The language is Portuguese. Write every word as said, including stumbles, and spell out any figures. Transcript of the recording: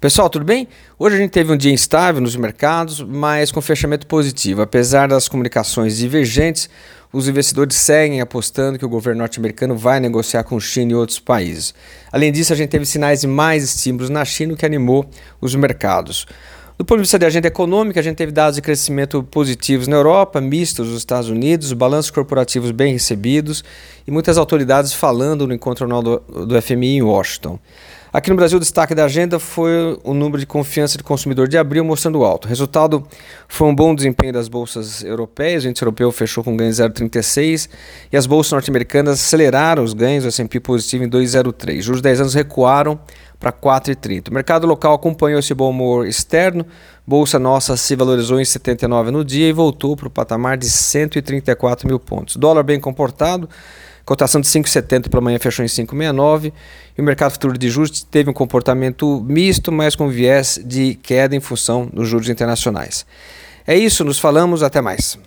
Pessoal, tudo bem? Hoje a gente teve um dia instável nos mercados, mas com fechamento positivo. Apesar das comunicações divergentes, os investidores seguem apostando que o governo norte-americano vai negociar com China e outros países. Além disso, a gente teve sinais de mais estímulos na China, o que animou os mercados. Do ponto de vista de agenda econômica, a gente teve dados de crescimento positivos na Europa, mistos nos Estados Unidos, balanços corporativos bem recebidos e muitas autoridades falando no encontro anual do, do F M I em Washington. Aqui no Brasil, o destaque da agenda foi o número de confiança do consumidor de abril mostrando alto. O resultado foi um bom desempenho das bolsas europeias. O índice europeu fechou com ganho de zero vírgula trinta e seis e as bolsas norte-americanas aceleraram os ganhos, o S and P positivo em dois vírgula zero três. Juros de dez anos recuaram para quatro vírgula trinta. O mercado local acompanhou esse bom humor externo. Bolsa nossa se valorizou em setenta e nove no dia e voltou para o patamar de cento e trinta e quatro mil pontos. Dólar bem comportado. Cotação de cinco vírgula setenta para amanhã fechou em cinco vírgula sessenta e nove e o mercado futuro de juros teve um comportamento misto, mas com viés de queda em função dos juros internacionais. É isso, nos falamos, até mais.